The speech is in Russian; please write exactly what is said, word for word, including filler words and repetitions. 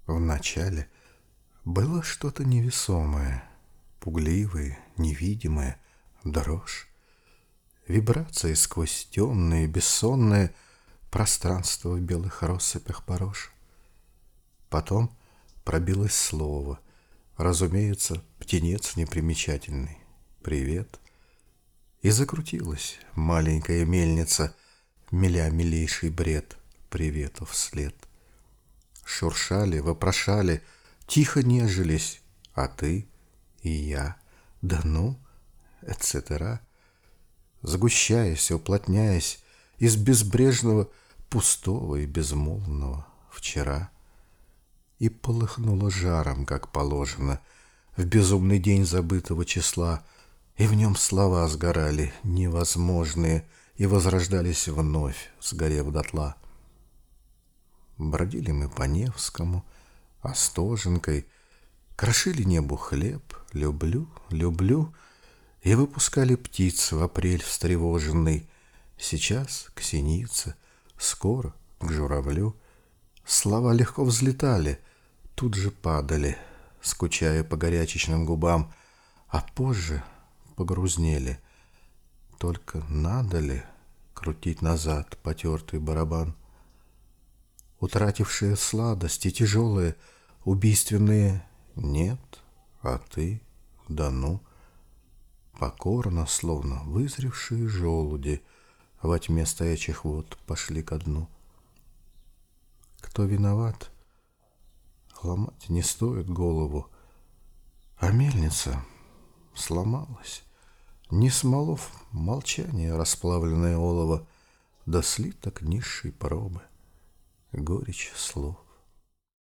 Вначале было что-то невесомое, пугливое, невидимое, дрожь, вибрации сквозь темные, бессонное пространство в белых россыпях порож. Потом пробилось слово, разумеется, птенец непримечательный. Привет. И закрутилась маленькая мельница, миля милейший бред привету вслед. Шуршали, вопрошали, тихо нежились, а ты и я, да ну, et cetera. Сгущаясь, уплотняясь из безбрежного, пустого и безмолвного вчера. И полыхнуло жаром, как положено, в безумный день забытого числа, и в нем слова сгорали невозможные и возрождались вновь, сгорев дотла. Бродили мы по Невскому, Остоженкой, крошили небу хлеб, люблю, люблю, и выпускали птиц в апрель встревоженный. Сейчас к синице, скоро к журавлю. Слова легко взлетали, тут же падали, скучая по горячечным губам, а позже погрузнели. Только надо ли крутить назад потертый барабан? Утратившие сладости, тяжелые, убийственные нет, а ты, да ну, покорно, словно вызревшие желуди, во тьме стоячих вод пошли ко дну. Кто виноват? Ломать не стоит голову, а мельница сломалась. Не смолов молчание расплавленное олово, да слиток низшей пробы, горечь слов.